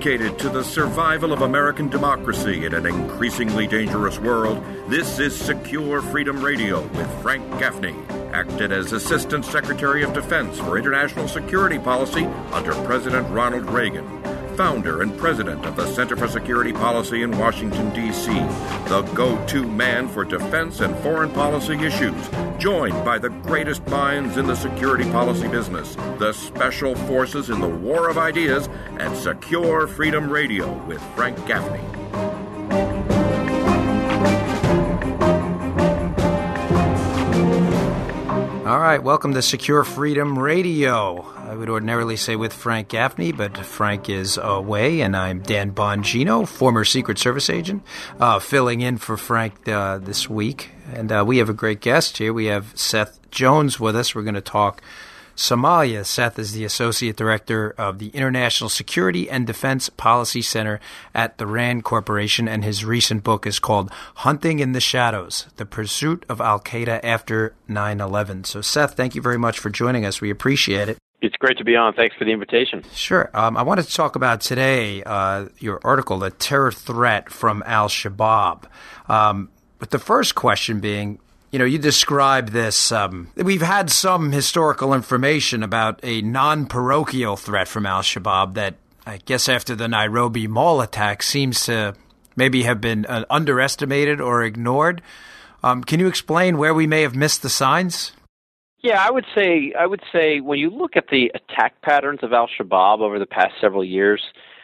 Dedicated to the survival of American democracy in an increasingly dangerous world, this is Secure Freedom Radio with Frank Gaffney, acted as Assistant Secretary of Defense for International Security Policy under President Ronald Reagan, founder and president of the Center for Security Policy in Washington, D.C., the go-to man for defense and foreign policy issues, joined by the greatest minds in the security policy business, the special forces in the war of ideas, and Secure Freedom Radio with Frank Gaffney. All right, welcome to Secure Freedom Radio. I would ordinarily say with Frank Gaffney, but Frank is away, and I'm Dan Bongino, former Secret Service agent, filling in for Frank this week. And we have a great guest here. We have Seth Jones with us. We're going to talk Somalia. Seth is the Associate Director of the International Security and Defense Policy Center at the RAND Corporation, and his recent book is called Hunting in the Shadows, The Pursuit of Al-Qaeda After 9/11. So, Seth, thank you very much for joining us. We appreciate it. It's great to be on. Thanks for the invitation. Sure. I wanted to talk about today your article, The Terror Threat from Al-Shabaab. But the first question being, you describe this. We've had some historical information about a non-parochial threat from Al-Shabaab that, I guess after the Nairobi Mall attack, seems to maybe have been underestimated or ignored. Can you explain where we may have missed the signs? Yeah, I would say when you look at the attack patterns of Al-Shabaab over the past several years,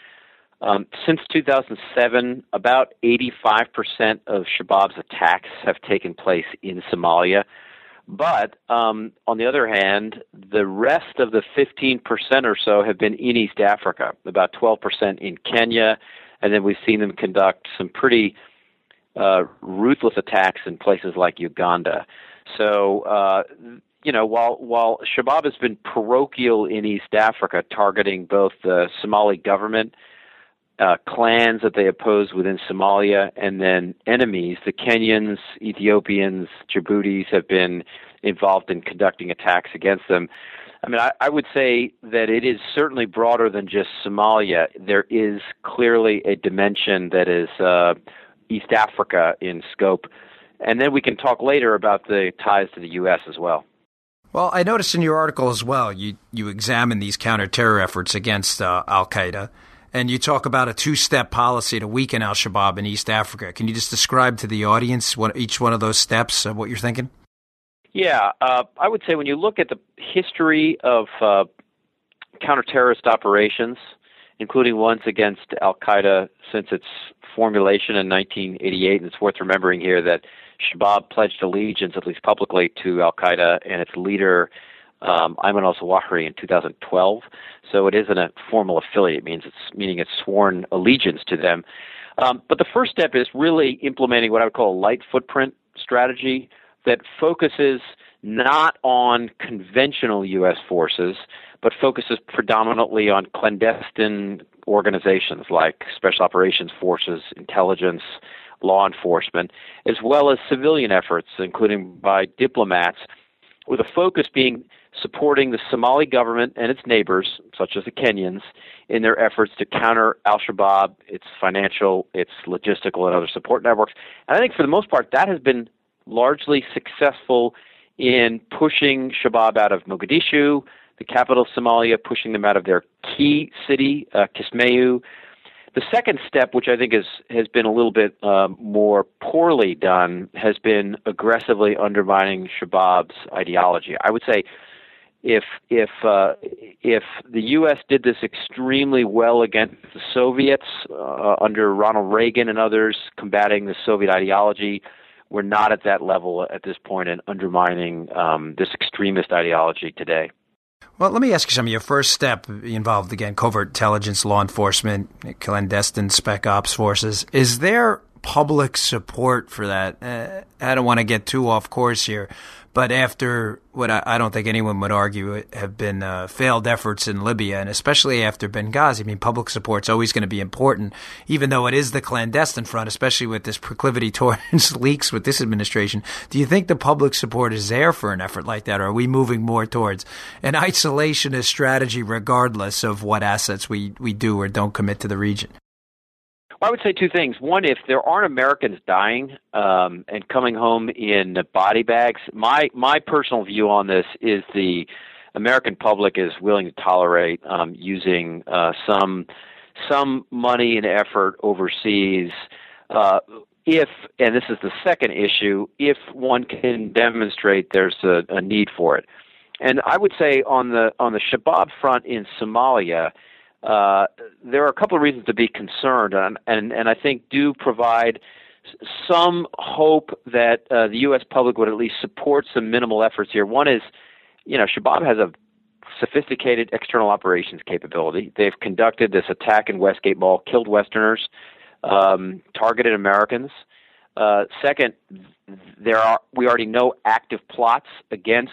since 2007, about 85% of Shabaab's attacks have taken place in Somalia. But on the other hand, the rest of the 15% or so have been in East Africa, about 12% in Kenya, and then we've seen them conduct some pretty ruthless attacks in places like Uganda. So, while Shabaab has been parochial in East Africa, targeting both the Somali government, clans that they oppose within Somalia, and then enemies, the Kenyans, Ethiopians, Djiboutis have been involved in conducting attacks against them. I mean, I would say that it is certainly broader than just Somalia. There is clearly a dimension that is East Africa in scope. And then we can talk later about the ties to the U.S. as well. Well, I noticed in your article as well, you examine these counter-terror efforts against Al-Qaeda, and you talk about a two-step policy to weaken Al-Shabaab in East Africa. Can you just describe to the audience each one of those steps, what you're thinking? Yeah, I would say when you look at the history of counter-terrorist operations, including ones against Al-Qaeda since its formulation in 1988, and it's worth remembering here that Shabaab pledged allegiance, at least publicly, to Al-Qaeda and its leader, Ayman al-Zawahiri, in 2012. So it isn't a formal affiliate, meaning it's sworn allegiance to them. But the first step is really implementing what I would call a light footprint strategy that focuses not on conventional U.S. forces, but focuses predominantly on clandestine organizations like Special Operations Forces, intelligence, law enforcement, as well as civilian efforts, including by diplomats, with a focus being supporting the Somali government and its neighbors, such as the Kenyans, in their efforts to counter Al-Shabaab, its financial, its logistical, and other support networks. And I think for the most part, that has been largely successful in pushing Shabaab out of Mogadishu, the capital of Somalia, pushing them out of their key city, Kismayu. The second step, which I think has been a little bit more poorly done, has been aggressively undermining Shabaab's ideology. I would say if the U.S. did this extremely well against the Soviets under Ronald Reagan and others combating the Soviet ideology, we're not at that level at this point in undermining this extremist ideology today. Well, let me ask you something. Your first step involved, again, covert intelligence, law enforcement, clandestine spec ops forces. Is there public support for that? I don't want to get too off course here, but after what I don't think anyone would argue have been failed efforts in Libya, and especially after Benghazi, I mean, public support's always going to be important, even though it is the clandestine front, especially with this proclivity towards leaks with this administration. Do you think the public support is there for an effort like that, or are we moving more towards an isolationist strategy regardless of what assets we do or don't commit to the region? Well, I would say two things. One, if there aren't Americans dying and coming home in body bags, my personal view on this is the American public is willing to tolerate using some money and effort overseas if, and this is the second issue, if one can demonstrate there's a need for it. And I would say on the Shabaab front in Somalia, there are a couple of reasons to be concerned, and I think do provide some hope that the U.S. public would at least support some minimal efforts here. One is, Shabaab has a sophisticated external operations capability. They've conducted this attack in Westgate Mall, killed Westerners, targeted Americans. Second, we already know active plots against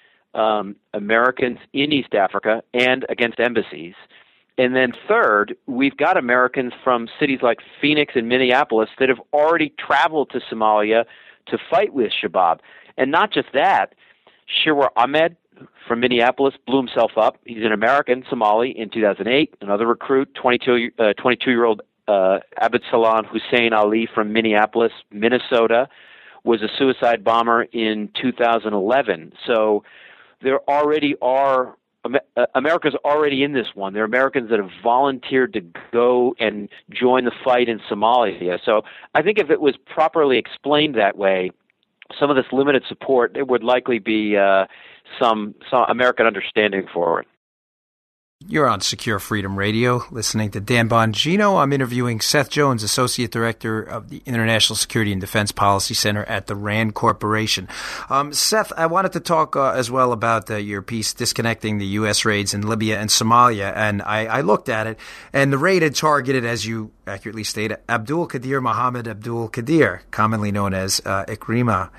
Americans in East Africa and against embassies. And then third, we've got Americans from cities like Phoenix and Minneapolis that have already traveled to Somalia to fight with Shabaab. And not just that, Shirwa Ahmed from Minneapolis blew himself up. He's an American Somali in 2008. Another recruit, 22-year-old Abd Salam Hussein Ali from Minneapolis, Minnesota, was a suicide bomber in 2011. So there already are America's already in this one. There are Americans that have volunteered to go and join the fight in Somalia. So I think if it was properly explained that way, some of this limited support, there would likely be some American understanding for it. You're on Secure Freedom Radio, listening to Dan Bongino. I'm interviewing Seth Jones, Associate Director of the International Security and Defense Policy Center at the RAND Corporation. Seth, I wanted to talk as well about your piece, Disconnecting the U.S. Raids in Libya and Somalia. And I looked at it, and the raid had targeted, as you accurately stated, Abdul Qadir Mohammed Abdul Qadir, commonly known as Ikrimah.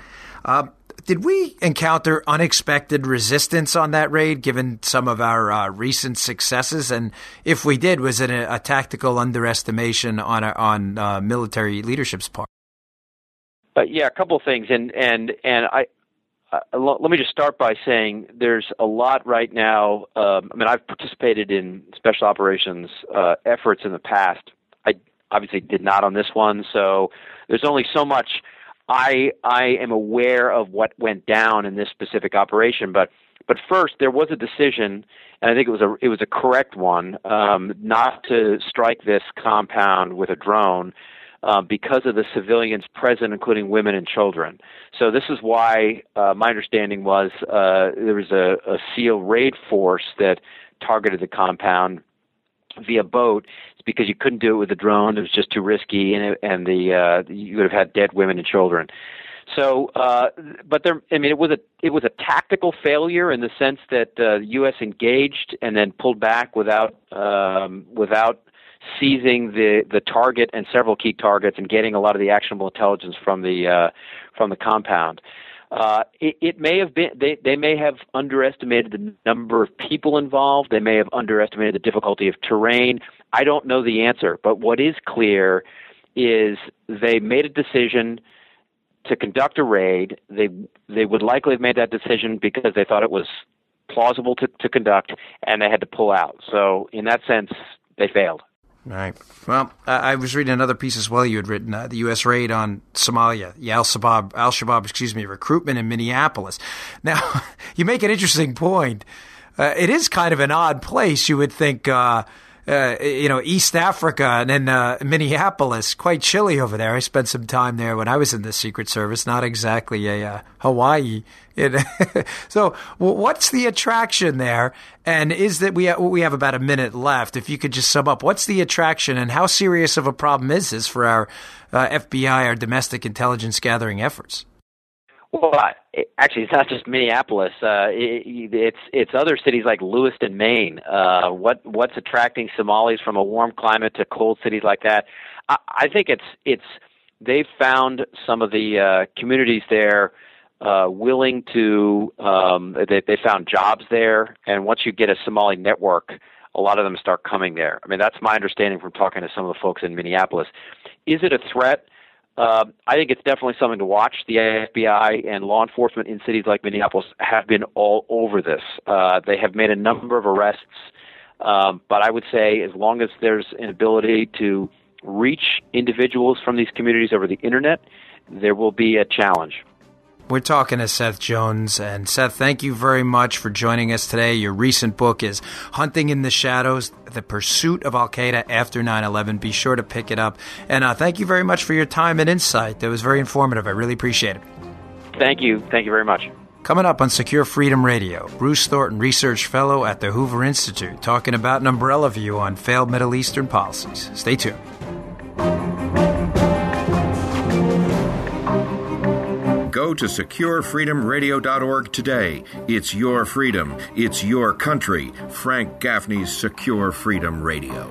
Did we encounter unexpected resistance on that raid, given some of our recent successes? And if we did, was it a tactical underestimation on military leadership's part? Yeah, a couple of things, and I let me just start by saying there's a lot right now. I've participated in special operations efforts in the past. I obviously did not on this one, so there's only so much I am aware of what went down in this specific operation, but first there was a decision, and I think it was a correct one, not to strike this compound with a drone because of the civilians present, including women and children. So this is why my understanding was there was a SEAL raid force that targeted the compound via boat. It's because you couldn't do it with a drone; it was just too risky, and you would have had dead women and children. So, but it was a tactical failure in the sense that the U.S. engaged and then pulled back without seizing the target and several key targets and getting a lot of the actionable intelligence from the compound. It may have been they may have underestimated the number of people involved. They may have underestimated the difficulty of terrain. I don't know the answer, but what is clear is they made a decision to conduct a raid. They would likely have made that decision because they thought it was plausible to conduct, and they had to pull out. So in that sense, they failed. Right. Well, I was reading another piece as well you had written, the U.S. raid on Somalia, the Al-Shabaab, recruitment in Minneapolis. Now, you make an interesting point. It is kind of an odd place. You would think, East Africa and then Minneapolis, quite chilly over there. I spent some time there when I was in the Secret Service, not exactly a Hawaii. So what's the attraction there? And is that we have about a minute left. If you could just sum up, what's the attraction and how serious of a problem is this for our FBI, our domestic intelligence gathering efforts? Well, actually, it's not just Minneapolis. It's other cities like Lewiston, Maine. What's attracting Somalis from a warm climate to cold cities like that? I think it's they've found some of the communities there willing to, they found jobs there, and once you get a Somali network, a lot of them start coming there. I mean, that's my understanding from talking to some of the folks in Minneapolis. Is it a threat? I think it's definitely something to watch. The FBI and law enforcement in cities like Minneapolis have been all over this. They have made a number of arrests, but I would say as long as there's an ability to reach individuals from these communities over the internet, there will be a challenge. We're talking to Seth Jones. And Seth, thank you very much for joining us today. Your recent book is Hunting in the Shadows, The Pursuit of Al-Qaeda After 9/11. Be sure to pick it up. And thank you very much for your time and insight. That was very informative. I really appreciate it. Thank you. Thank you very much. Coming up on Secure Freedom Radio, Bruce Thornton, Research Fellow at the Hoover Institute, talking about an umbrella view on failed Middle Eastern policies. Stay tuned. Go to SecureFreedomRadio.org today. It's your freedom. It's your country. Frank Gaffney's Secure Freedom Radio.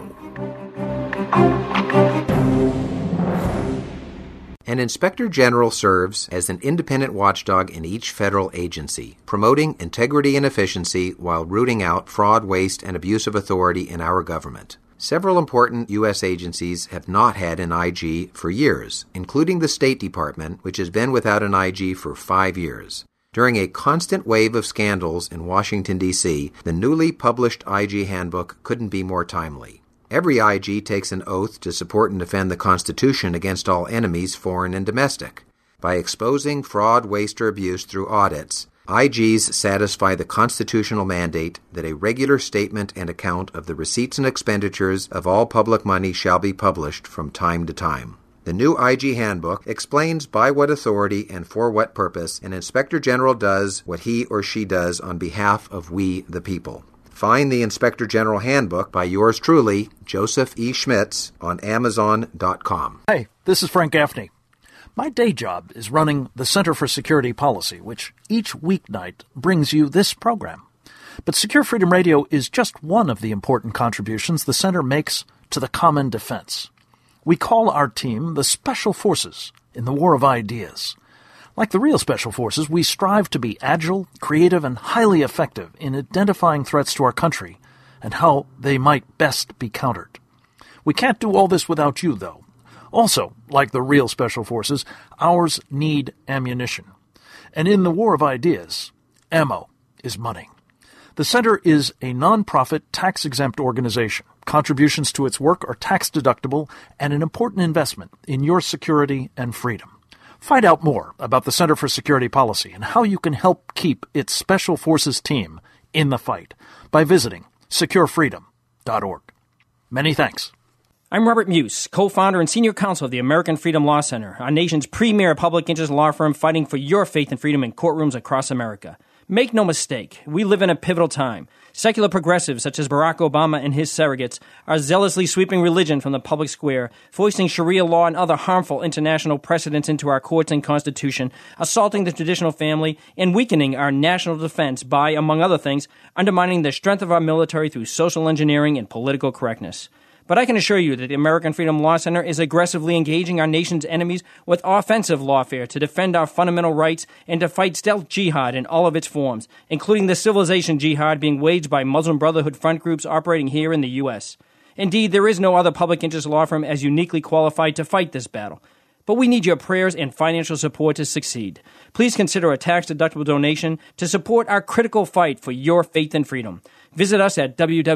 An inspector general serves as an independent watchdog in each federal agency, promoting integrity and efficiency while rooting out fraud, waste, and abuse of authority in our government. Several important U.S. agencies have not had an IG for years, including the State Department, which has been without an IG for 5 years. During a constant wave of scandals in Washington, D.C., the newly published IG handbook couldn't be more timely. Every IG takes an oath to support and defend the Constitution against all enemies, foreign and domestic. By exposing fraud, waste, or abuse through audits, IGs satisfy the constitutional mandate that a regular statement and account of the receipts and expenditures of all public money shall be published from time to time. The new IG handbook explains by what authority and for what purpose an inspector general does what he or she does on behalf of we the people. Find the Inspector General Handbook by yours truly, Joseph E. Schmitz, on Amazon.com. Hey, this is Frank Gaffney. My day job is running the Center for Security Policy, which each weeknight brings you this program. But Secure Freedom Radio is just one of the important contributions the Center makes to the common defense. We call our team the Special Forces in the War of Ideas. Like the real Special Forces, we strive to be agile, creative, and highly effective in identifying threats to our country and how they might best be countered. We can't do all this without you, though. Also, like the real Special Forces, ours need ammunition. And in the War of Ideas, ammo is money. The Center is a nonprofit, tax-exempt organization. Contributions to its work are tax-deductible and an important investment in your security and freedom. Find out more about the Center for Security Policy and how you can help keep its Special Forces team in the fight by visiting SecureFreedom.org. Many thanks. I'm Robert Muse, co-founder and senior counsel of the American Freedom Law Center, our nation's premier public interest law firm fighting for your faith and freedom in courtrooms across America. Make no mistake, we live in a pivotal time. Secular progressives such as Barack Obama and his surrogates are zealously sweeping religion from the public square, foisting Sharia law and other harmful international precedents into our courts and Constitution, assaulting the traditional family, and weakening our national defense by, among other things, undermining the strength of our military through social engineering and political correctness. But I can assure you that the American Freedom Law Center is aggressively engaging our nation's enemies with offensive lawfare to defend our fundamental rights and to fight stealth jihad in all of its forms, including the civilization jihad being waged by Muslim Brotherhood front groups operating here in the U.S. Indeed, there is no other public interest law firm as uniquely qualified to fight this battle. But we need your prayers and financial support to succeed. Please consider a tax-deductible donation to support our critical fight for your faith and freedom. Visit us at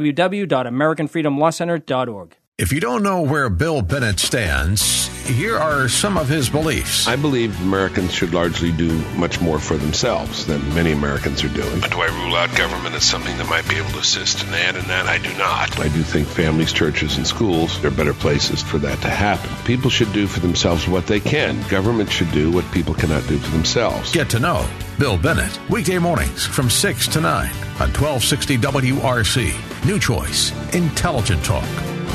www.americanfreedomlawcenter.org. If you don't know where Bill Bennett stands, here are some of his beliefs. I believe Americans should largely do much more for themselves than many Americans are doing. But do I rule out government as something that might be able to assist in that and that? I do not. I do think families, churches, and schools are better places for that to happen. People should do for themselves what they can. Government should do what people cannot do for themselves. Get to know Bill Bennett, weekday mornings from 6 to 9 on 1260 WRC. New Choice, Intelligent Talk.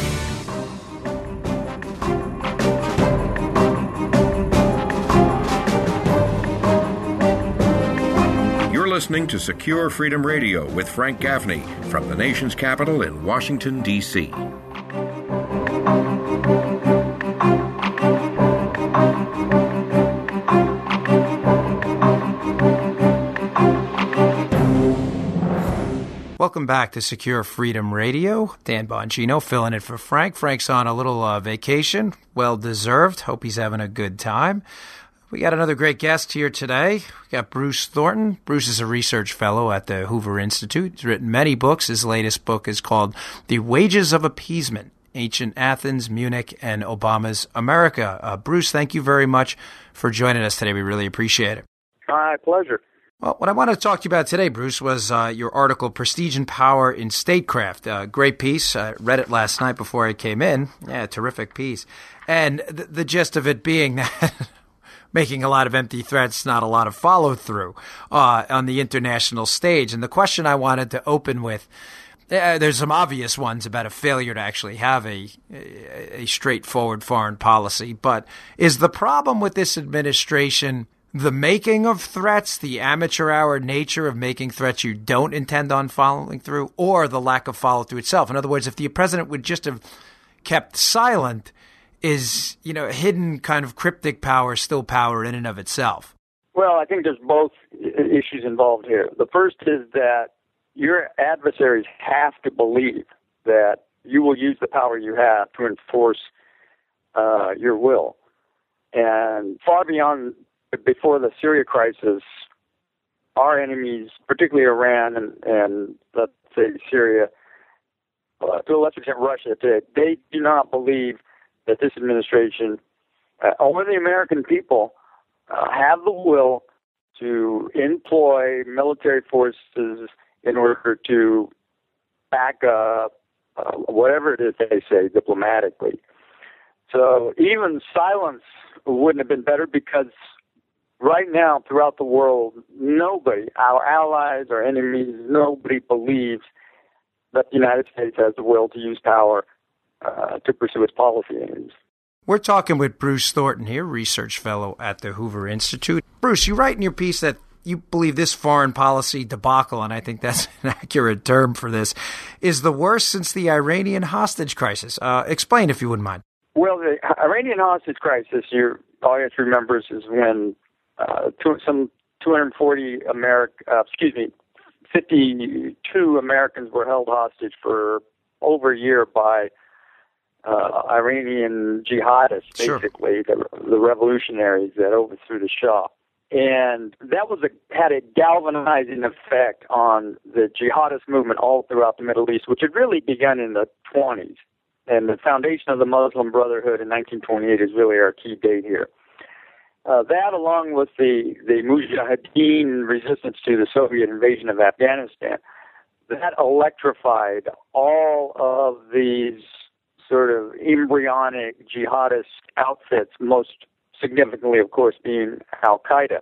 Listening to Secure Freedom Radio with Frank Gaffney from the nation's capital in Washington, D.C. Welcome back to Secure Freedom Radio. Dan Bongino filling in for Frank. Frank's on a little vacation, well-deserved. Hope he's having a good time. We got another great guest here today. We got Bruce Thornton. Bruce is a research fellow at the Hoover Institute. He's written many books. His latest book is called The Wages of Appeasement, Ancient Athens, Munich, and Obama's America. Bruce, thank you very much for joining us today. We really appreciate it. My pleasure. Well, what I wanted to talk to you about today, Bruce, was your article, Prestige and Power in Statecraft. Great piece. I read it last night before I came in. Yeah, terrific piece. And the gist of it being that making a lot of empty threats, not a lot of follow-through on the international stage. And the question I wanted to open with, there's some obvious ones about a failure to actually have a straightforward foreign policy. But is the problem with this administration the making of threats, the amateur hour nature of making threats you don't intend on following through, or the lack of follow-through itself? In other words, if the president would just have kept silent, is, hidden kind of cryptic power still power in and of itself? Well, I think there's both issues involved here. The first is that your adversaries have to believe that you will use the power you have to enforce your will. And far beyond, before the Syria crisis, our enemies, particularly Iran and let's say Syria, to a lesser extent Russia today, they do not believe that this administration or the American people have the will to employ military forces in order to back up whatever it is they say diplomatically. So even silence wouldn't have been better, because right now throughout the world, nobody, our allies, our enemies, nobody believes that the United States has the will to use power to pursue its policy aims. We're talking with Bruce Thornton here, research fellow at the Hoover Institute. Bruce, you write in your piece that you believe this foreign policy debacle, and I think that's an accurate term for this, is the worst since the Iranian hostage crisis. Explain, if you wouldn't mind. Well, the Iranian hostage crisis, your audience remembers, is when some 52 Americans were held hostage for over a year by Iranian jihadists, basically, sure, the revolutionaries that overthrew the Shah. And that had a galvanizing effect on the jihadist movement all throughout the Middle East, which had really begun in the 1920s. And the foundation of the Muslim Brotherhood in 1928 is really our key date here. That, along with the Mujahideen resistance to the Soviet invasion of Afghanistan, that electrified all of these sort of embryonic jihadist outfits, most significantly, of course, being Al-Qaeda.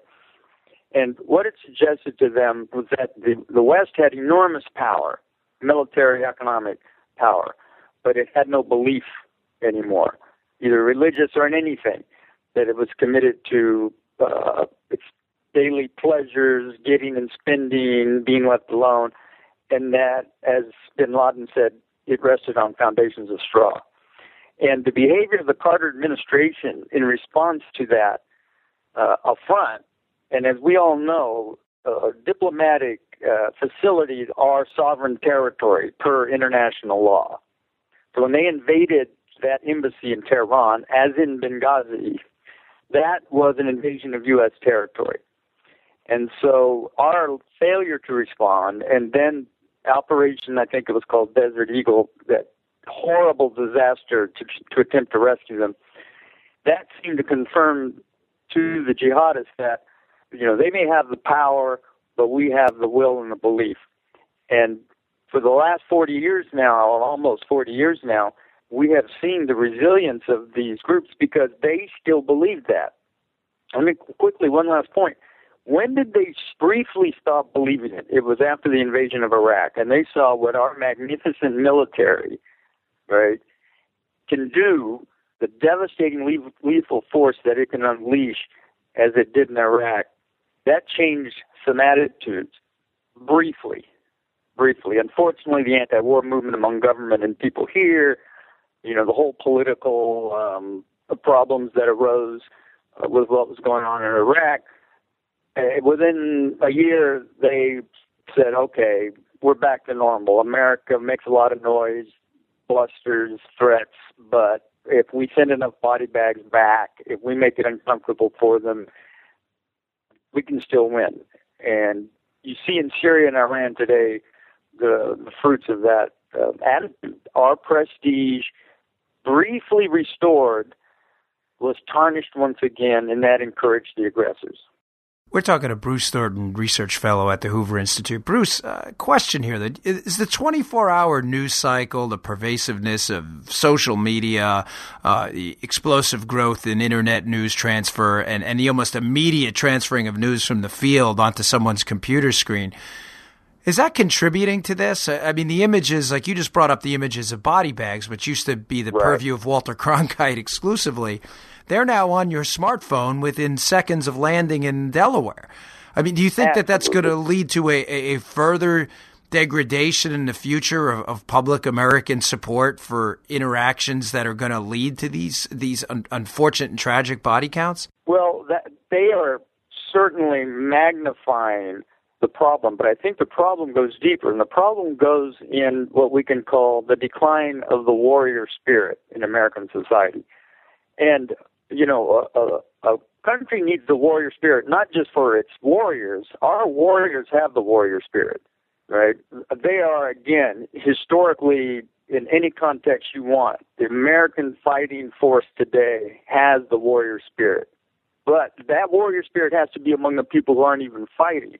And what it suggested to them was that the West had enormous power, military, economic power, but it had no belief anymore, either religious or in anything, that it was committed to its daily pleasures, giving and spending, being left alone, and that, as bin Laden said, it rested on foundations of straw. And the behavior of the Carter administration in response to that affront, and as we all know, diplomatic facilities are sovereign territory per international law. So when they invaded that embassy in Tehran, as in Benghazi, that was an invasion of U.S. territory. And so our failure to respond, and then Operation, I think it was called Desert Eagle, that horrible disaster to attempt to rescue them, that seemed to confirm to the jihadists that, they may have the power, but we have the will and the belief. And for the last 40 years now, almost 40 years now, we have seen the resilience of these groups because they still believe that. I mean, quickly, one last point. When did they briefly stop believing it? It was after the invasion of Iraq, and they saw what our magnificent military, right, can do, the devastating lethal force that it can unleash as it did in Iraq. That changed some attitudes briefly. Unfortunately, the anti-war movement among government and people here, the whole political problems that arose with what was going on in Iraq, within a year, they said, okay, we're back to normal. America makes a lot of noise, blusters, threats, but if we send enough body bags back, if we make it uncomfortable for them, we can still win. And you see in Syria and Iran today the fruits of that attitude. Our prestige, briefly restored, was tarnished once again, and that encouraged the aggressors. We're talking to Bruce Thornton, research fellow at the Hoover Institute. Bruce, question here. Is the 24-hour news cycle, the pervasiveness of social media, the explosive growth in internet news transfer, and the almost immediate transferring of news from the field onto someone's computer screen, is that contributing to this? I mean, the images, like you just brought up the images of body bags, which used to be the purview of Walter Cronkite exclusively. They're now on your smartphone within seconds of landing in Delaware. I mean, do you think that that's going to lead to a further degradation in the future of public American support for interactions that are going to lead to these unfortunate and tragic body counts? Well, they are certainly magnifying the problem, but I think the problem goes deeper, and the problem goes in what we can call the decline of the warrior spirit in American society. And you know, a country needs the warrior spirit, not just for its warriors. Our warriors have the warrior spirit, right? They are, again, historically, in any context you want, the American fighting force today has the warrior spirit. But that warrior spirit has to be among the people who aren't even fighting.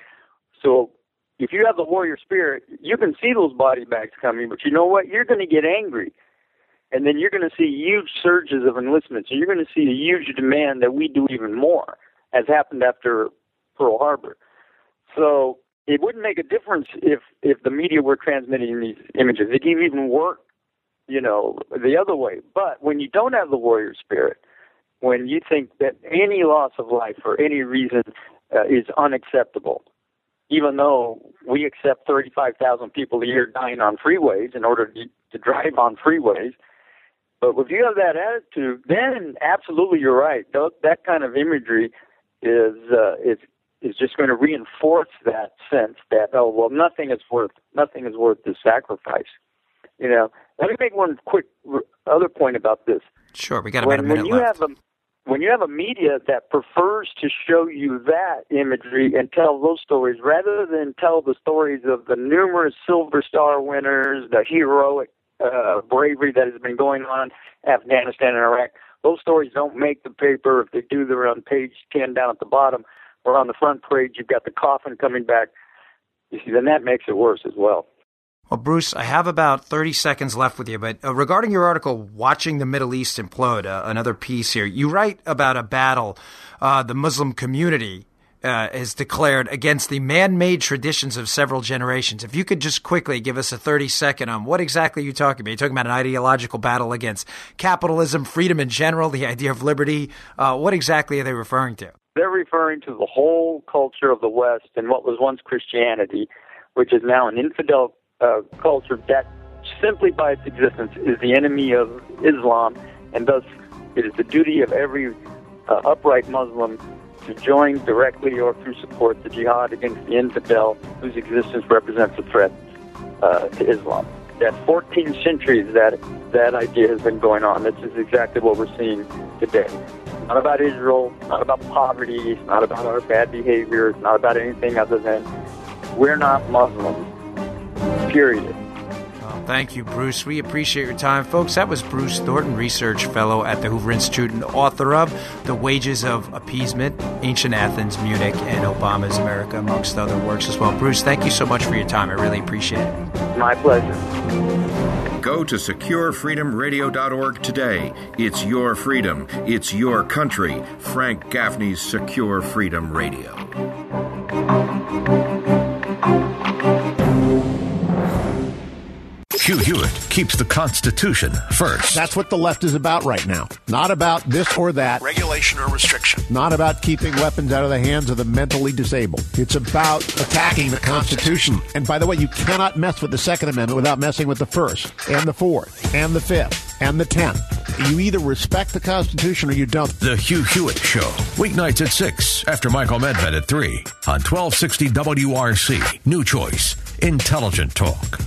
So if you have the warrior spirit, you can see those body bags coming, but you know what? You're going to get angry. And then you're going to see huge surges of enlistment. So you're going to see a huge demand that we do even more, as happened after Pearl Harbor. So it wouldn't make a difference if the media were transmitting these images. It can even work, you know, the other way. But when you don't have the warrior spirit, when you think that any loss of life for any reason is unacceptable, even though we accept 35,000 people a year dying on freeways in order to drive on freeways, but if you have that attitude, then absolutely you're right. That kind of imagery is just going to reinforce that sense that nothing is worth the sacrifice. You know, let me make one quick other point about this. Sure, we got about a minute left. When you have a media that prefers to show you that imagery and tell those stories rather than tell the stories of the numerous Silver Star winners, the heroic bravery that has been going on in Afghanistan and Iraq, those stories don't make the paper. If they do, they're on page 10 down at the bottom, or on the front page you've got the coffin coming back. You see, then that makes it worse as well. Well, Bruce, I have about 30 seconds left with you, but regarding your article, Watching the Middle East Implode, another piece here, you write about a battle the Muslim community has declared against the man-made traditions of several generations. If you could just quickly give us a 30-second on what exactly you're talking about. You're talking about an ideological battle against capitalism, freedom in general, the idea of liberty. What exactly are they referring to? They're referring to the whole culture of the West and what was once Christianity, which is now an infidel culture that simply by its existence is the enemy of Islam, and thus it is the duty of every upright Muslim to join directly or through support the jihad against the infidel whose existence represents a threat to Islam. That 14 centuries that idea has been going on. This is exactly what we're seeing today. It's not about Israel, it's not about poverty, it's not about our bad behavior, it's not about anything other than we're not Muslims. Period. Thank you, Bruce. We appreciate your time. Folks, that was Bruce Thornton, research fellow at the Hoover Institute and author of The Wages of Appeasement, Ancient Athens, Munich, and Obama's America, amongst other works as well. Bruce, thank you so much for your time. I really appreciate it. My pleasure. Go to SecureFreedomRadio.org today. It's your freedom. It's your country. Frank Gaffney's Secure Freedom Radio. Hugh Hewitt keeps the Constitution first. That's what the left is about right now. Not about this or that. Regulation or restriction. Not about keeping weapons out of the hands of the mentally disabled. It's about attacking the Constitution. And by the way, you cannot mess with the Second Amendment without messing with the First, and the Fourth, and the Fifth, and the 10th. You either respect the Constitution or you don't. The Hugh Hewitt Show. Weeknights at 6 after Michael Medved at 3 on 1260 WRC. New Choice. Intelligent Talk.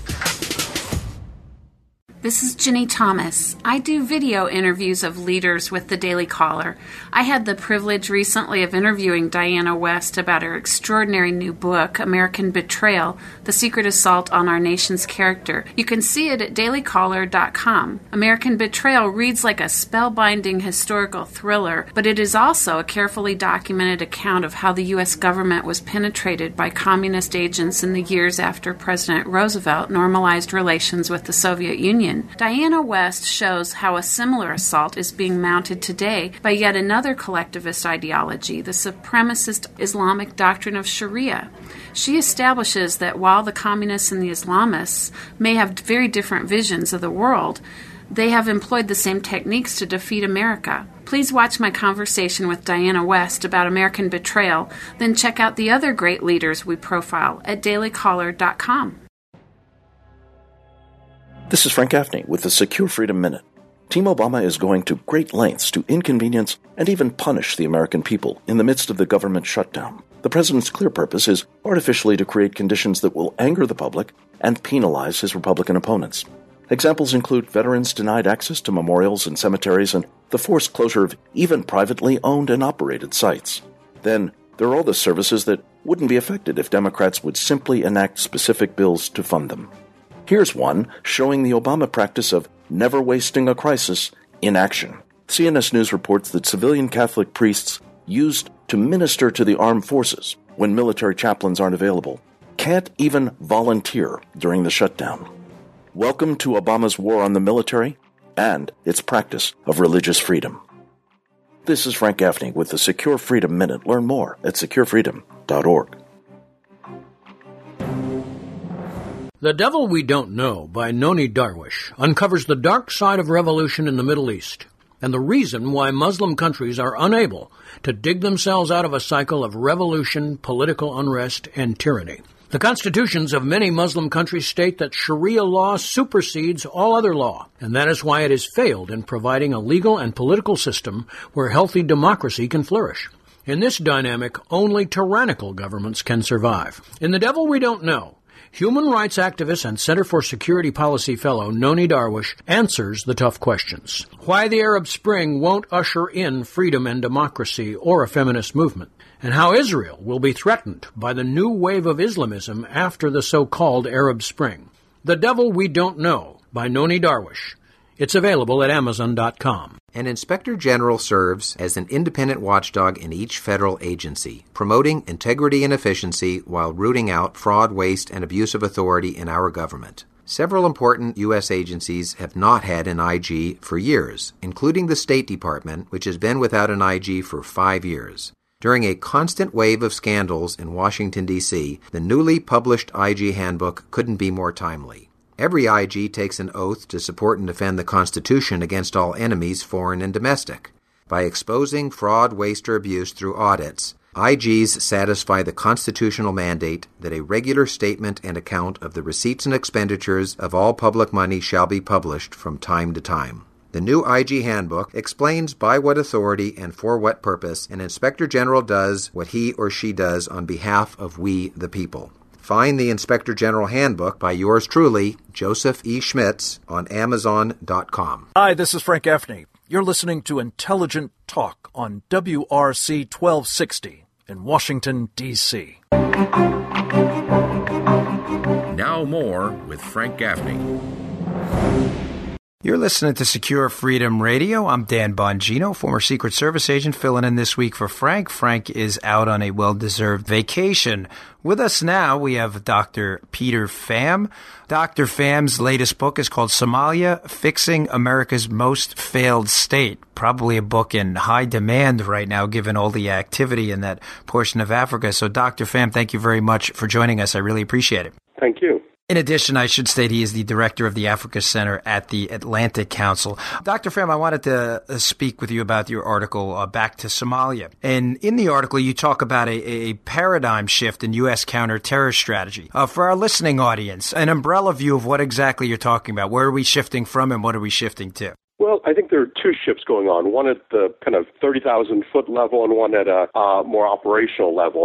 This is Ginny Thomas. I do video interviews of leaders with the Daily Caller. I had the privilege recently of interviewing Diana West about her extraordinary new book, American Betrayal, The Secret Assault on Our Nation's Character. You can see it at dailycaller.com. American Betrayal reads like a spellbinding historical thriller, but it is also a carefully documented account of how the U.S. government was penetrated by communist agents in the years after President Roosevelt normalized relations with the Soviet Union. Diana West shows how a similar assault is being mounted today by yet another collectivist ideology, the supremacist Islamic doctrine of Sharia. She establishes that while the communists and the Islamists may have very different visions of the world, they have employed the same techniques to defeat America. Please watch my conversation with Diana West about American Betrayal, then check out the other great leaders we profile at dailycaller.com. This is Frank Gaffney with the Secure Freedom Minute. Team Obama is going to great lengths to inconvenience and even punish the American people in the midst of the government shutdown. The president's clear purpose is artificially to create conditions that will anger the public and penalize his Republican opponents. Examples include veterans denied access to memorials and cemeteries and the forced closure of even privately owned and operated sites. Then, there are all the services that wouldn't be affected if Democrats would simply enact specific bills to fund them. Here's one showing the Obama practice of never wasting a crisis in action. CNS News reports that civilian Catholic priests used to minister to the armed forces when military chaplains aren't available can't even volunteer during the shutdown. Welcome to Obama's war on the military and its practice of religious freedom. This is Frank Gaffney with the Secure Freedom Minute. Learn more at securefreedom.org. The Devil We Don't Know by Noni Darwish uncovers the dark side of revolution in the Middle East and the reason why Muslim countries are unable to dig themselves out of a cycle of revolution, political unrest, and tyranny. The constitutions of many Muslim countries state that Sharia law supersedes all other law, and that is why it has failed in providing a legal and political system where healthy democracy can flourish. In this dynamic, only tyrannical governments can survive. In The Devil We Don't Know, human rights activist and Center for Security Policy fellow Noni Darwish answers the tough questions. Why the Arab Spring won't usher in freedom and democracy or a feminist movement, and how Israel will be threatened by the new wave of Islamism after the so-called Arab Spring. The Devil We Don't Know by Noni Darwish. It's available at Amazon.com. An inspector general serves as an independent watchdog in each federal agency, promoting integrity and efficiency while rooting out fraud, waste, and abuse of authority in our government. Several important U.S. agencies have not had an IG for years, including the State Department, which has been without an IG for 5 years. During a constant wave of scandals in Washington, D.C., the newly published IG handbook couldn't be more timely. Every IG takes an oath to support and defend the Constitution against all enemies, foreign and domestic. By exposing fraud, waste, or abuse through audits, IGs satisfy the constitutional mandate that a regular statement and account of the receipts and expenditures of all public money shall be published from time to time. The new IG handbook explains by what authority and for what purpose an inspector general does what he or she does on behalf of we the people. Find the Inspector General Handbook by yours truly, Joseph E. Schmitz, on Amazon.com. Hi, this is Frank Gaffney. You're listening to Intelligent Talk on WRC 1260 in Washington, D.C. Now more with Frank Gaffney. You're listening to Secure Freedom Radio. I'm Dan Bongino, former Secret Service agent, filling in this week for Frank. Frank is out on a well-deserved vacation. With us now, we have Dr. Peter Pham. Dr. Pham's latest book is called Somalia, Fixing America's Most Failed State. Probably a book in high demand right now, given all the activity in that portion of Africa. So, Dr. Pham, thank you very much for joining us. I really appreciate it. Thank you. In addition, I should state he is the director of the Africa Center at the Atlantic Council. Dr. Pham, I wanted to speak with you about your article, Back to Somalia. And in the article, you talk about a paradigm shift in U.S. counterterror strategy. For our listening audience, an umbrella view of what exactly you're talking about. Where are we shifting from and what are we shifting to? Well, I think there are two shifts going on, one at the kind of 30,000-foot level and one at a more operational level.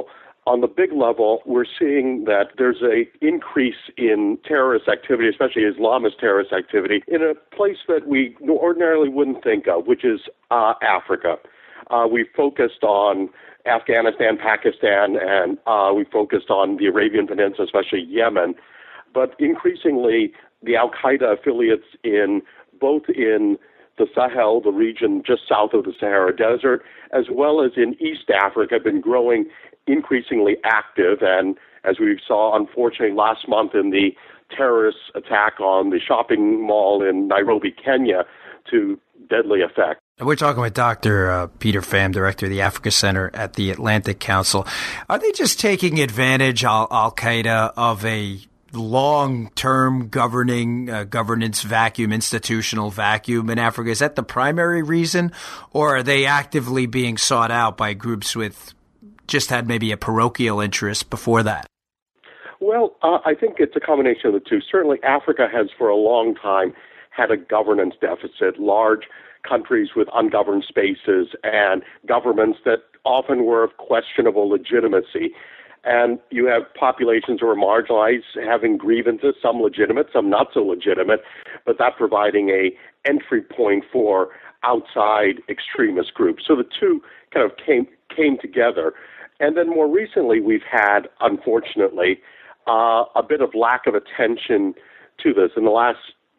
on the big level, we're seeing that there's an increase in terrorist activity, especially Islamist terrorist activity, in a place that we ordinarily wouldn't think of, which is Africa. We focused on Afghanistan, Pakistan, and we focused on the Arabian Peninsula, especially Yemen. But increasingly, the Al-Qaeda affiliates both in the Sahel, the region just south of the Sahara Desert, as well as in East Africa, have been growing increasingly active. And as we saw, unfortunately, last month in the terrorist attack on the shopping mall in Nairobi, Kenya, to deadly effect. We're talking with Dr. Peter Pham, Director of the Africa Center at the Atlantic Council. Are they just taking advantage, Al-Qaeda, of a long-term governance vacuum, institutional vacuum in Africa? Is that the primary reason, or are they actively being sought out by groups with just had maybe a parochial interest before that? Well, I think it's a combination of the two. Certainly, Africa has for a long time had a governance deficit, large countries with ungoverned spaces and governments that often were of questionable legitimacy. And you have populations who are marginalized, having grievances, some legitimate, some not so legitimate, but that providing a entry point for outside extremist groups. So the two kind of came together. And then more recently, we've had, unfortunately, a bit of lack of attention to this. In the last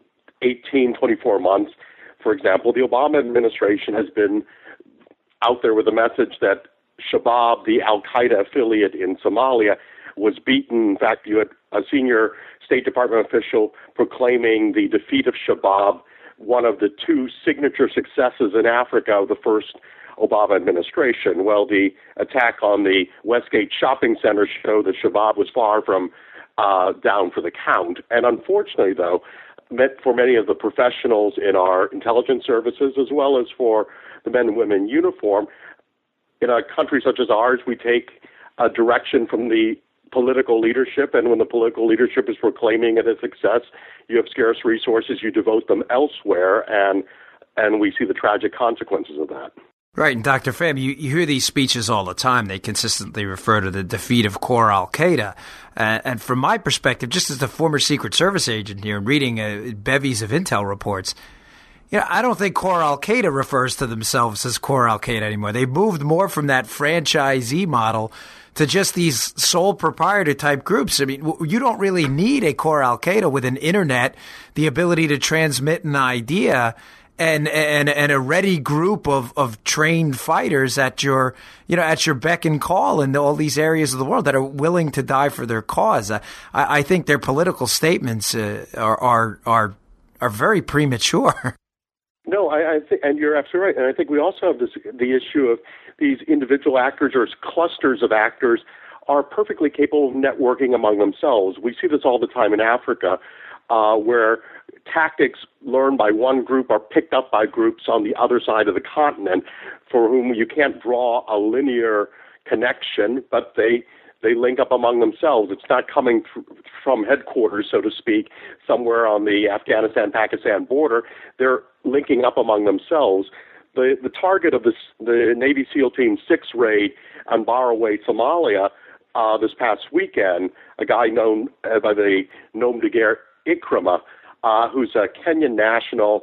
24 months, for example, the Obama administration has been out there with a message that Shabab, the Al-Qaeda affiliate in Somalia, was beaten. In fact, you had a senior State Department official proclaiming the defeat of Shabab, one of the two signature successes in Africa of the first Obama administration. Well, the attack on the Westgate shopping center showed that Shabab was far from down for the count. And unfortunately, though, for many of the professionals in our intelligence services, as well as for the men and women in uniform, in a country such as ours, we take a direction from the political leadership, and when the political leadership is proclaiming it a success, you have scarce resources, you devote them elsewhere, and we see the tragic consequences of that. Right, and Dr. Pham, you hear these speeches all the time. They consistently refer to the defeat of core Al-Qaeda. And from my perspective, just as a former Secret Service agent here, reading bevies of intel reports, I don't think core Al-Qaeda refers to themselves as core Al-Qaeda anymore. They moved more from that franchisee model to just these sole proprietor type groups. I mean, you don't really need a core Al-Qaeda with an internet, the ability to transmit an idea, and a ready group of trained fighters at your beck and call in all these areas of the world that are willing to die for their cause. I think their political statements are very premature. No, I think, and you're absolutely right. And I think we also have the issue of these individual actors or clusters of actors are perfectly capable of networking among themselves. We see this all the time in Africa, where tactics learned by one group are picked up by groups on the other side of the continent for whom you can't draw a linear connection, but they link up among themselves. It's not coming from headquarters, so to speak, somewhere on the Afghanistan-Pakistan border. They're linking up among themselves. The target of the Navy SEAL Team 6 raid on Baraway, Somalia, this past weekend, a guy known by the nom de guerre Ikrama, who's a Kenyan national,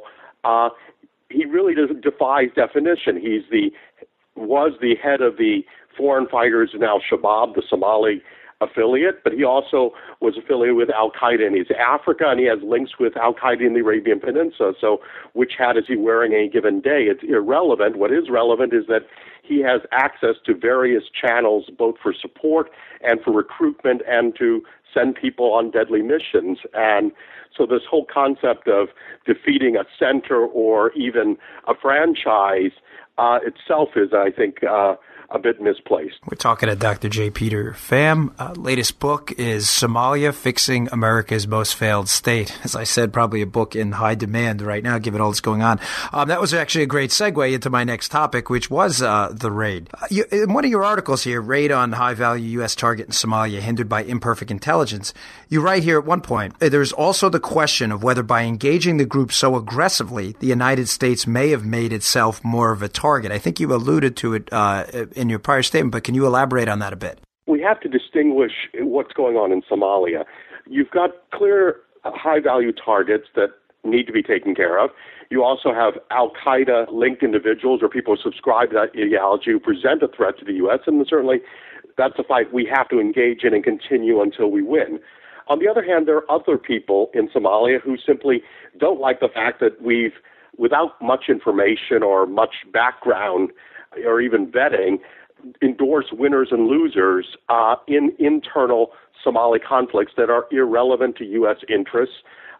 he really defies definition. He was the head of the foreign fighters, now Shabab, the Somali affiliate, but he also was affiliated with Al-Qaeda in East Africa, and he has links with Al-Qaeda in the Arabian Peninsula. So which hat is he wearing any given day? It's irrelevant. What is relevant is that he has access to various channels, both for support and for recruitment and to send people on deadly missions. And so this whole concept of defeating a center or even a franchise itself is, I think, a bit misplaced. We're talking to Dr. J. Peter Pham. Latest book is Somalia, Fixing America's Most Failed State. As I said, probably a book in high demand right now, given all that's going on. That was actually a great segue into my next topic, which was the raid. In one of your articles here, Raid on High-Value U.S. Target in Somalia, Hindered by Imperfect Intelligence, you write here at one point, there's also the question of whether by engaging the group so aggressively, the United States may have made itself more of a target. I think you alluded to it in your prior statement, but can you elaborate on that a bit? we have to distinguish what's going on in Somalia. You've got clear high-value targets that need to be taken care of. You also have al-Qaeda-linked individuals or people who subscribe to that ideology who present a threat to the U.S., and certainly that's a fight we have to engage in and continue until we win. On the other hand, there are other people in Somalia who simply don't like the fact that we've, without much information or much background or even vetting, endorse winners and losers in internal Somali conflicts that are irrelevant to U.S. interests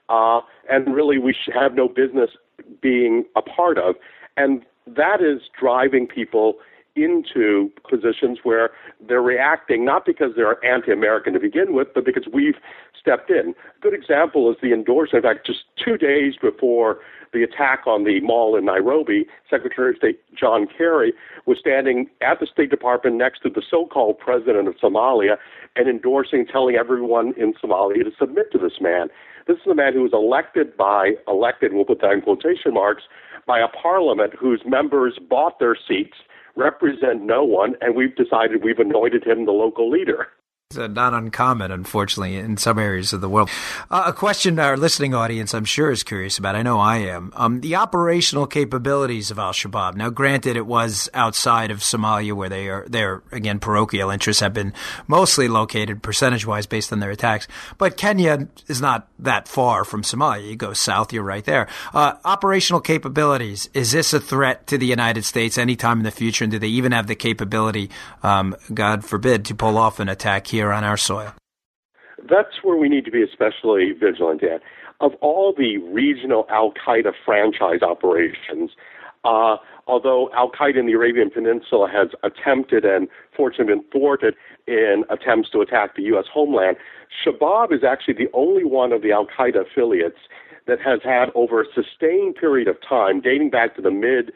and really we should have no business being a part of. And that is driving people into positions where they're reacting not because they're anti-American to begin with, but because we've stepped in. A good example is the endorsement. In fact, just 2 days before the attack on the mall in Nairobi, Secretary of State John Kerry was standing at the State Department next to the so-called president of Somalia and endorsing, telling everyone in Somalia to submit to this man. This is a man who was elected, we'll put that in quotation marks, by a parliament whose members bought their seats, represent no one, and we've decided we've anointed him the local leader. It's not uncommon, unfortunately, in some areas of the world. A question our listening audience, I'm sure, is curious about. I know I am. The operational capabilities of al-Shabaab. Now, granted, it was outside of Somalia where their again, parochial interests have been mostly located percentage-wise based on their attacks. But Kenya is not that far from Somalia. You go south, you're right there. Operational capabilities. Is this a threat to the United States anytime in the future? And do they even have the capability, God forbid, to pull off an attack here on our soil? That's where we need to be especially vigilant at. Of all the regional al-Qaeda franchise operations, although al-Qaeda in the Arabian Peninsula has attempted and fortunately been thwarted in attempts to attack the U.S. homeland, Shabaab is actually the only one of the al-Qaeda affiliates that has had over a sustained period of time, dating back to the mid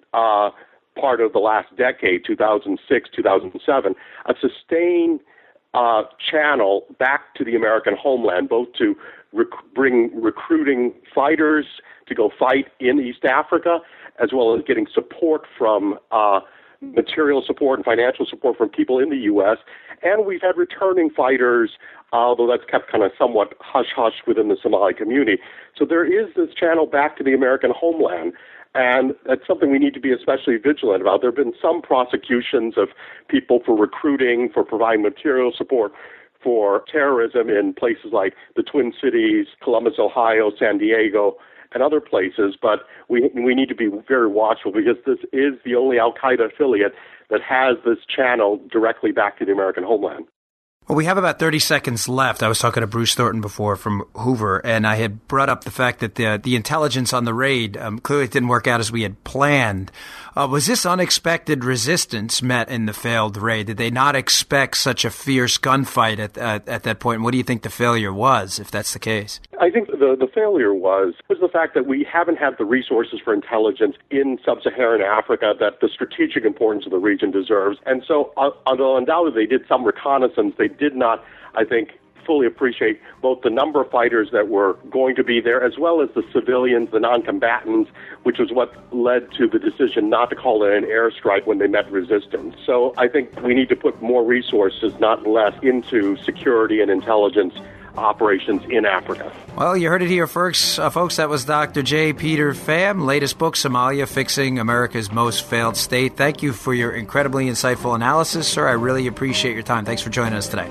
part of the last decade, 2006, 2007, a sustained channel back to the American homeland, both to bring recruiting fighters to go fight in East Africa, as well as getting support from material support and financial support from people in the U.S. And we've had returning fighters, although that's kept kind of somewhat hush-hush within the Somali community. So there is this channel back to the American homeland. And that's something we need to be especially vigilant about. There have been some prosecutions of people for recruiting, for providing material support for terrorism in places like the Twin Cities, Columbus, Ohio, San Diego, and other places. But we need to be very watchful because this is the only al-Qaeda affiliate that has this channel directly back to the American homeland. Well, we have about 30 seconds left. I was talking to Bruce Thornton before from Hoover, and I had brought up the fact that the intelligence on the raid clearly didn't work out as we had planned. Was this unexpected resistance met in the failed raid? Did they not expect such a fierce gunfight at that point? And what do you think the failure was, if that's the case? I think the failure was the fact that we haven't had the resources for intelligence in sub-Saharan Africa that the strategic importance of the region deserves. And so, although undoubtedly they did some reconnaissance, they did not, I think, fully appreciate both the number of fighters that were going to be there as well as the civilians, the non-combatants, which was what led to the decision not to call it an airstrike when they met resistance. So I think we need to put more resources, not less, into security and intelligence operations in Africa. Well, you heard it here first, folks. That was Dr. J. Peter Pham, latest book, Somalia, Fixing America's Most Failed State. Thank you for your incredibly insightful analysis, sir. I really appreciate your time. Thanks for joining us today.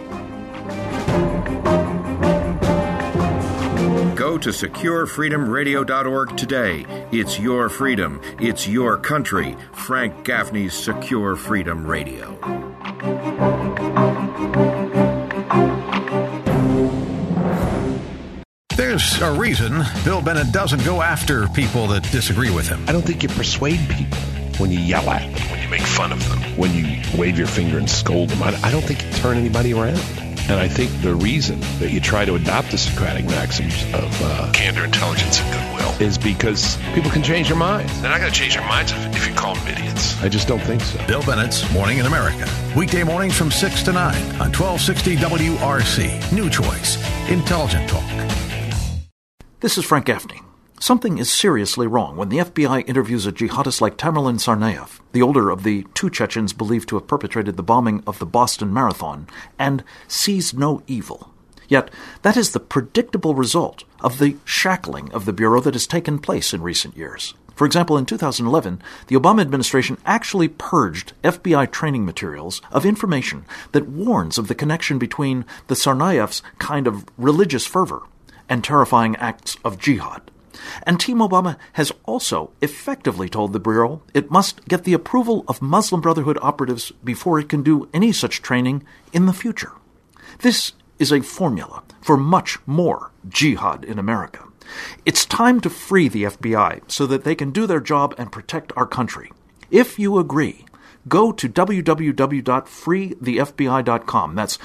Go to SecureFreedomRadio.org today. It's your freedom. It's your country. Frank Gaffney's Secure Freedom Radio. There's a reason Bill Bennett doesn't go after people that disagree with him. I don't think you persuade people when you yell at them, when you make fun of them, when you wave your finger and scold them. I don't think you turn anybody around. And I think the reason that you try to adopt the Socratic maxims of candor, intelligence, and goodwill is because people can change their minds. They're not going to change their minds if you call them idiots. I just don't think so. Bill Bennett's Morning in America. Weekday mornings from 6 to 9 on 1260 WRC. New Choice. Intelligent Talk. This is Frank Gaffney. Something is seriously wrong when the FBI interviews a jihadist like Tamerlan Tsarnaev, the older of the two Chechens believed to have perpetrated the bombing of the Boston Marathon, and sees no evil. Yet, that is the predictable result of the shackling of the Bureau that has taken place in recent years. For example, in 2011, the Obama administration actually purged FBI training materials of information that warns of the connection between the Tsarnaev's kind of religious fervor and terrifying acts of jihad. And Team Obama has also effectively told the Bureau it must get the approval of Muslim Brotherhood operatives before it can do any such training in the future. This is a formula for much more jihad in America. It's time to free the FBI so that they can do their job and protect our country. If you agree, go to www.freethefbi.com. That's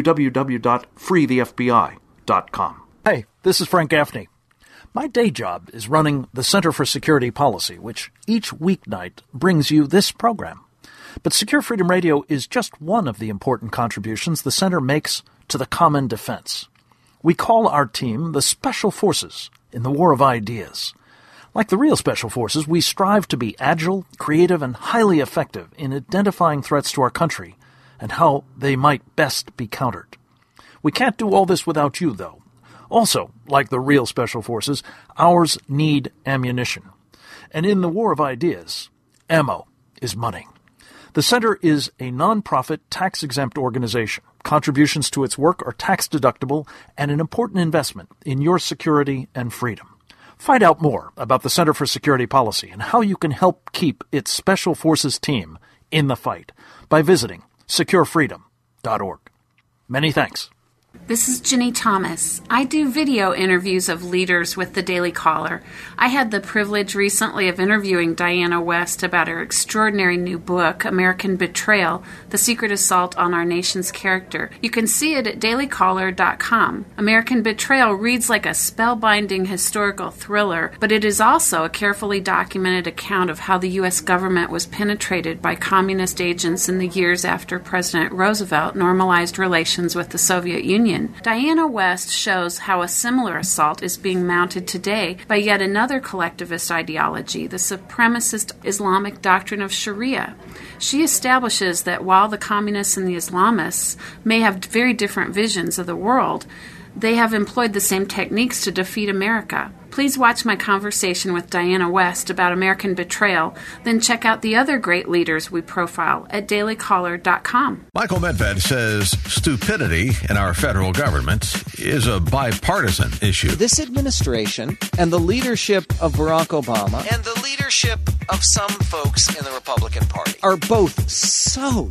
www.freethefbi.com. Hey, this is Frank Gaffney. My day job is running the Center for Security Policy, which each weeknight brings you this program. But Secure Freedom Radio is just one of the important contributions the Center makes to the common defense. We call our team the Special Forces in the War of Ideas. Like the real Special Forces, we strive to be agile, creative, and highly effective in identifying threats to our country and how they might best be countered. We can't do all this without you, though. Also, like the real Special Forces, ours need ammunition. And in the War of Ideas, ammo is money. The Center is a nonprofit, tax-exempt organization. Contributions to its work are tax-deductible and an important investment in your security and freedom. Find out more about the Center for Security Policy and how you can help keep its Special Forces team in the fight by visiting securefreedom.org. Many thanks. This is Ginny Thomas. I do video interviews of leaders with the Daily Caller. I had the privilege recently of interviewing Diana West about her extraordinary new book, American Betrayal, The Secret Assault on Our Nation's Character. You can see it at dailycaller.com. American Betrayal reads like a spellbinding historical thriller, but it is also a carefully documented account of how the U.S. government was penetrated by communist agents in the years after President Roosevelt normalized relations with the Soviet Union. Diana West shows how a similar assault is being mounted today by yet another collectivist ideology, the supremacist Islamic doctrine of Sharia. She establishes that while the communists and the Islamists may have very different visions of the world, they have employed the same techniques to defeat America. Please watch my conversation with Diana West about American Betrayal, then check out the other great leaders we profile at dailycaller.com. Michael Medved says stupidity in our federal government is a bipartisan issue. This administration and the leadership of Barack Obama and the leadership of some folks in the Republican Party are both so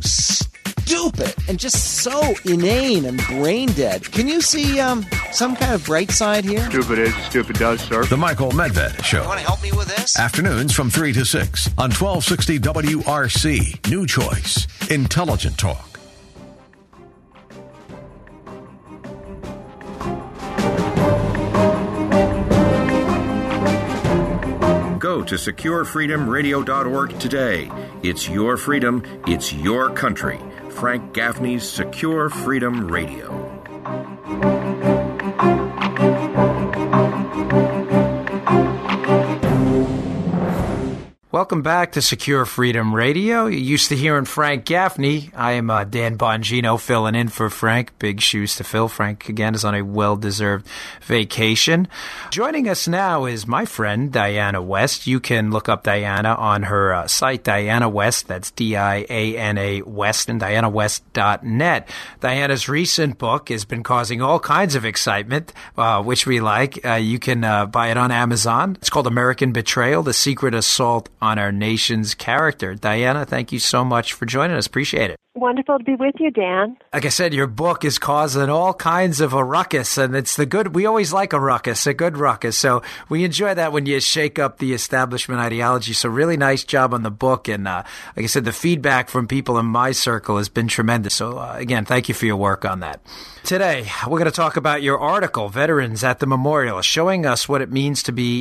stupid and just so inane and brain dead. Can you see some kind of bright side here? Stupid is, stupid does, sir. The Michael Medved Show. You want to help me with this? Afternoons from 3 to 6 on 1260 WRC. New Choice. Intelligent Talk. Go to securefreedomradio.org today. It's your freedom. It's your country. Frank Gaffney's Secure Freedom Radio. Welcome back to Secure Freedom Radio. You're used to hearing Frank Gaffney. I am Dan Bongino filling in for Frank. Big shoes to fill. Frank, again, is on a well-deserved vacation. Joining us now is my friend, Diana West. You can look up Diana on her site, Diana West. That's Diana West, and dianawest.net. Diana's recent book has been causing all kinds of excitement, which we like. You can buy it on Amazon. It's called American Betrayal, The Secret Assault on Our Nation's Character. Diana, thank you so much for joining us. Appreciate it. Wonderful to be with you, Dan. Like I said, your book is causing all kinds of a ruckus, and it's the good. We always like a ruckus, a good ruckus. So we enjoy that when you shake up the establishment ideology. So really nice job on the book. And like I said, the feedback from people in my circle has been tremendous. So again, thank you for your work on that. Today, we're going to talk about your article, Veterans at the Memorial, showing us what it means to be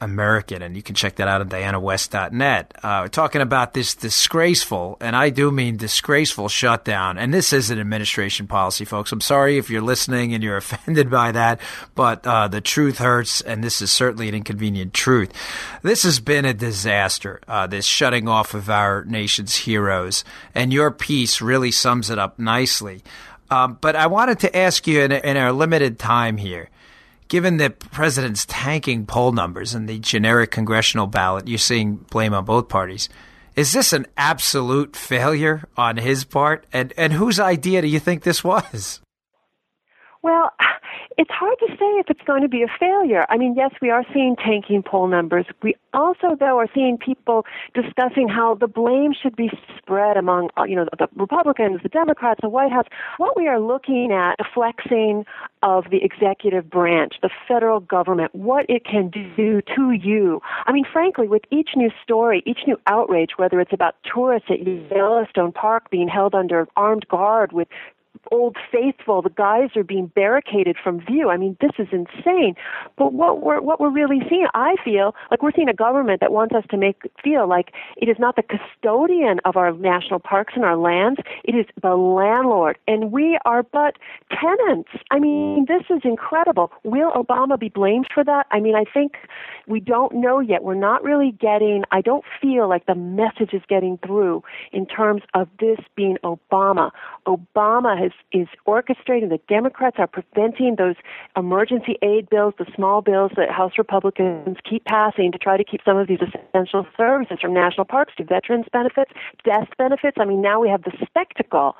American, and you can check that out on DianaWest.net. We're talking about this disgraceful, and I do mean disgraceful, shutdown. And this is an administration policy, folks. I'm sorry if you're listening and you're offended by that, but the truth hurts, and this is certainly an inconvenient truth. This has been a disaster, this shutting off of our nation's heroes, and your piece really sums it up nicely. But I wanted to ask you in our limited time here, given the president's tanking poll numbers and the generic congressional ballot, you're seeing blame on both parties. Is this an absolute failure on his part? And whose idea do you think this was? Well, it's hard to say if it's going to be a failure. I mean, yes, we are seeing tanking poll numbers. We also, though, are seeing people discussing how the blame should be spread among, the Republicans, the Democrats, the White House. What we are looking at, the flexing of the executive branch, the federal government, what it can do to you. I mean, frankly, with each new story, each new outrage, whether it's about tourists at Yellowstone Park being held under armed guard with Old Faithful, the guys are being barricaded from view. I mean, this is insane. But what we're really seeing, I feel like we're seeing a government that wants us to feel like it is not the custodian of our national parks and our lands. It is the landlord, and we are but tenants. I mean, this is incredible. Will Obama be blamed for that? I mean, I think we don't know yet. We're not really getting, I don't feel like the message is getting through in terms of this being Obama. Obama is orchestrating. The Democrats are preventing those emergency aid bills, the small bills that House Republicans keep passing to try to keep some of these essential services from national parks to veterans benefits, death benefits. I mean, now we have the spectacle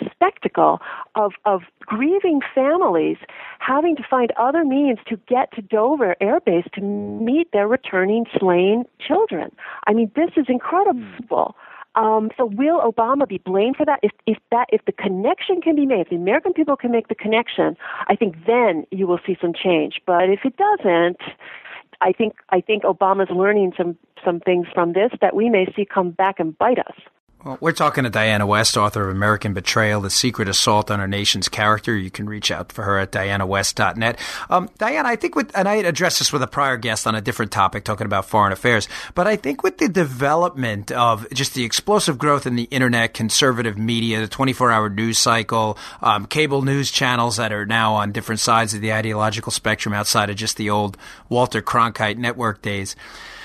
of grieving families having to find other means to get to Dover Air Base to meet their returning slain children. I mean, this is incredible. So will Obama be blamed for that? If the connection can be made, if the American people can make the connection, I think then you will see some change. But if it doesn't, I think Obama's learning some things from this that we may see come back and bite us. Well, we're talking to Diana West, author of American Betrayal, The Secret Assault on Our Nation's Character. You can reach out for her at DianaWest.net. Diana, I think and I had addressed this with a prior guest on a different topic, talking about foreign affairs, but I think with the development of just the explosive growth in the internet, conservative media, the 24-hour news cycle, cable news channels that are now on different sides of the ideological spectrum outside of just the old Walter Cronkite network days,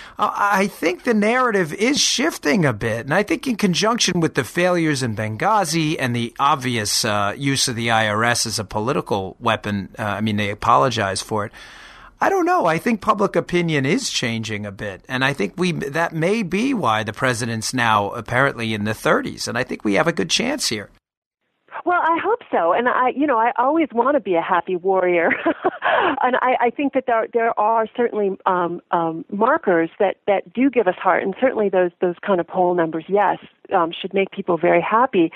I think the narrative is shifting a bit, and I think in conjunction with the failures in Benghazi and the obvious use of the IRS as a political weapon, they apologize for it. I don't know. I think public opinion is changing a bit, and I think that may be why the president's now apparently in the 30s, and I think we have a good chance here. Well, I hope so, and I always want to be a happy warrior, and I think that there are certainly markers that do give us heart, and certainly those kind of poll numbers, yes, should make people very happy.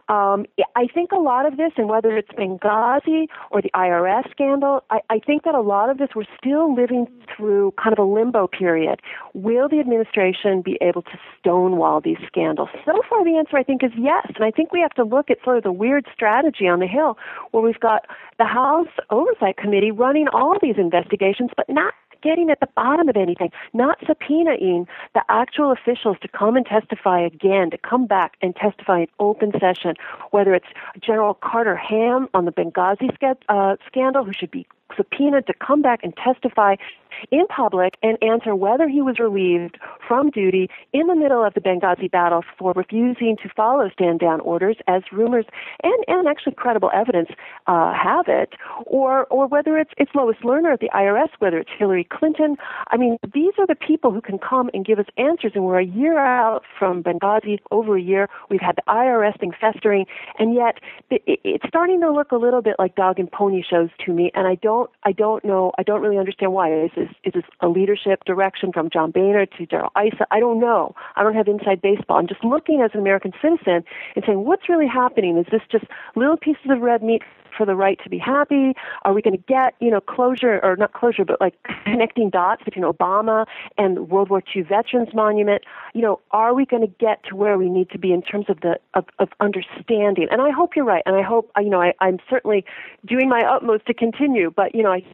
I think a lot of this, and whether it's Benghazi or the IRS scandal, I think that a lot of this we're still living through kind of a limbo period. Will the administration be able to stonewall these scandals? So far, the answer I think is yes, and I think we have to look at sort of the weird strategy on the Hill where we've got the House Oversight Committee running all these investigations, but not getting at the bottom of anything, not subpoenaing the actual officials to come and testify again, to come back and testify in open session, whether it's General Carter Ham on the Benghazi scandal, who should be subpoenaed to come back and testify in public and answer whether he was relieved from duty in the middle of the Benghazi battle for refusing to follow stand-down orders, as rumors and actually credible evidence have it, or whether it's Lois Lerner at the IRS, whether it's Hillary Clinton. I mean, these are the people who can come and give us answers, and we're a year out from Benghazi, over a year. We've had the IRS thing festering, and yet it's starting to look a little bit like dog and pony shows to me, and I don't know. I don't really understand why. Is this a leadership direction from John Boehner to Darrell Issa? I don't know. I don't have inside baseball. I'm just looking as an American citizen and saying, what's really happening? Is this just little pieces of red meat for the right to be happy? Are we going to get, closure, or not closure, but like connecting dots between Obama and the World War II Veterans Monument? Are we going to get to where we need to be in terms of of understanding? And I hope you're right. And I hope, I'm certainly doing my utmost to continue, but,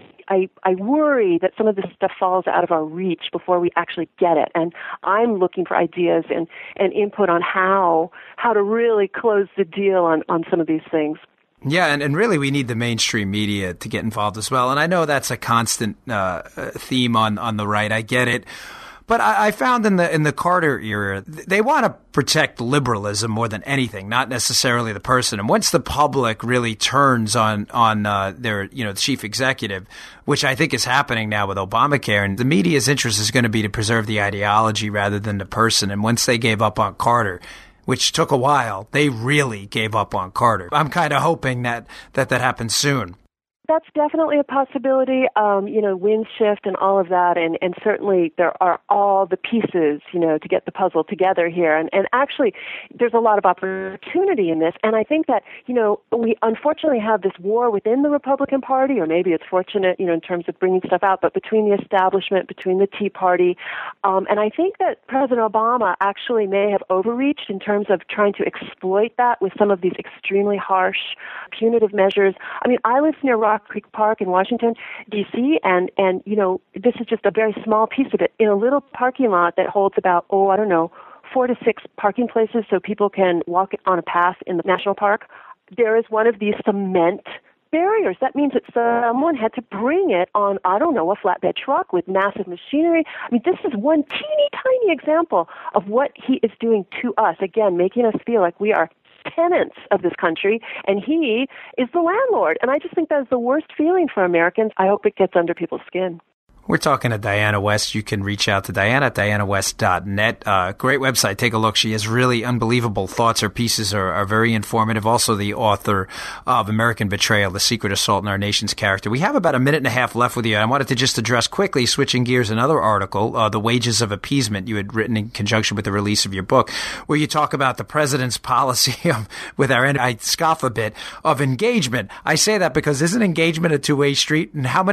I worry that some of this stuff falls out of our reach before we actually get it. And I'm looking for ideas and input on how to really close the deal on some of these things. Yeah, and really we need the mainstream media to get involved as well. And I know that's a constant theme on the right. I get it. But I found in the Carter era, they want to protect liberalism more than anything, not necessarily the person. And once the public really turns on their chief executive, which I think is happening now with Obamacare, and the media's interest is going to be to preserve the ideology rather than the person. And once they gave up on Carter, which took a while, they really gave up on Carter. I'm kind of hoping that happens soon. That's definitely a possibility, wind shift and all of that, and certainly there are all the pieces, to get the puzzle together here. And actually, there's a lot of opportunity in this, and I think that, we unfortunately have this war within the Republican Party, or maybe it's fortunate, in terms of bringing stuff out, but between the establishment, between the Tea Party, and I think that President Obama actually may have overreached in terms of trying to exploit that with some of these extremely harsh, punitive measures. I mean, I live near Rock Creek Park in Washington, D.C., and this is just a very small piece of it, in a little parking lot that holds about, 4 to 6 parking places so people can walk on a path in the national park. There is one of these cement barriers. That means that someone had to bring it on, a flatbed truck with massive machinery. I mean, this is one teeny tiny example of what he is doing to us, again, making us feel like we are tenants of this country, and he is the landlord. And I just think that is the worst feeling for Americans. I hope it gets under people's skin. We're talking to Diana West. You can reach out to Diana at dianawest.net. Great website. Take a look. She has really unbelievable thoughts. Her pieces are very informative. Also the author of American Betrayal, The Secret Assault on Our Nation's Character. We have about a minute and a half left with you. I wanted to just address quickly, switching gears, another article, The Wages of Appeasement, you had written in conjunction with the release of your book, where you talk about the president's policy with our end. I scoff a bit of engagement. I say that because isn't engagement a two-way street? And how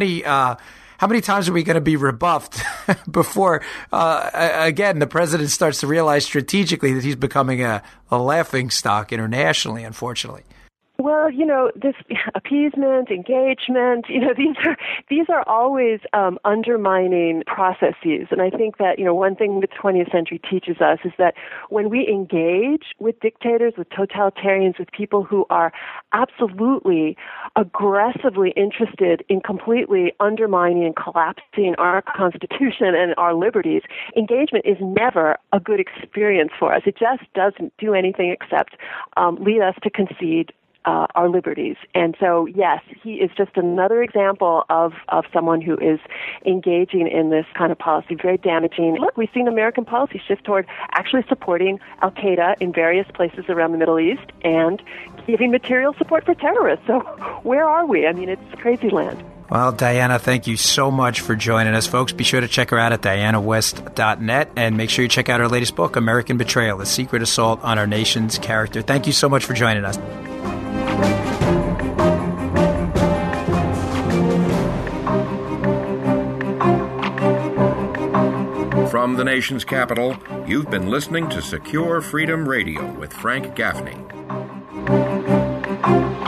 many times are we going to be rebuffed before, again, the president starts to realize strategically that he's becoming a laughingstock internationally, unfortunately? Well, this appeasement, engagement, these are always undermining processes. And I think that, one thing the 20th century teaches us is that when we engage with dictators, with totalitarians, with people who are absolutely aggressively interested in completely undermining and collapsing our Constitution and our liberties, engagement is never a good experience for us. It just doesn't do anything except lead us to concede our liberties. And so, yes, he is just another example of someone who is engaging in this kind of policy, very damaging. Look, we've seen American policy shift toward actually supporting Al-Qaeda in various places around the Middle East and giving material support for terrorists. So where are we? I mean, it's crazy land. Well, Diana, thank you so much for joining us, folks. Be sure to check her out at dianawest.net and make sure you check out her latest book, American Betrayal, The Secret Assault on Our Nation's Character. Thank you so much for joining us. From the nation's capital, you've been listening to Secure Freedom Radio with Frank Gaffney.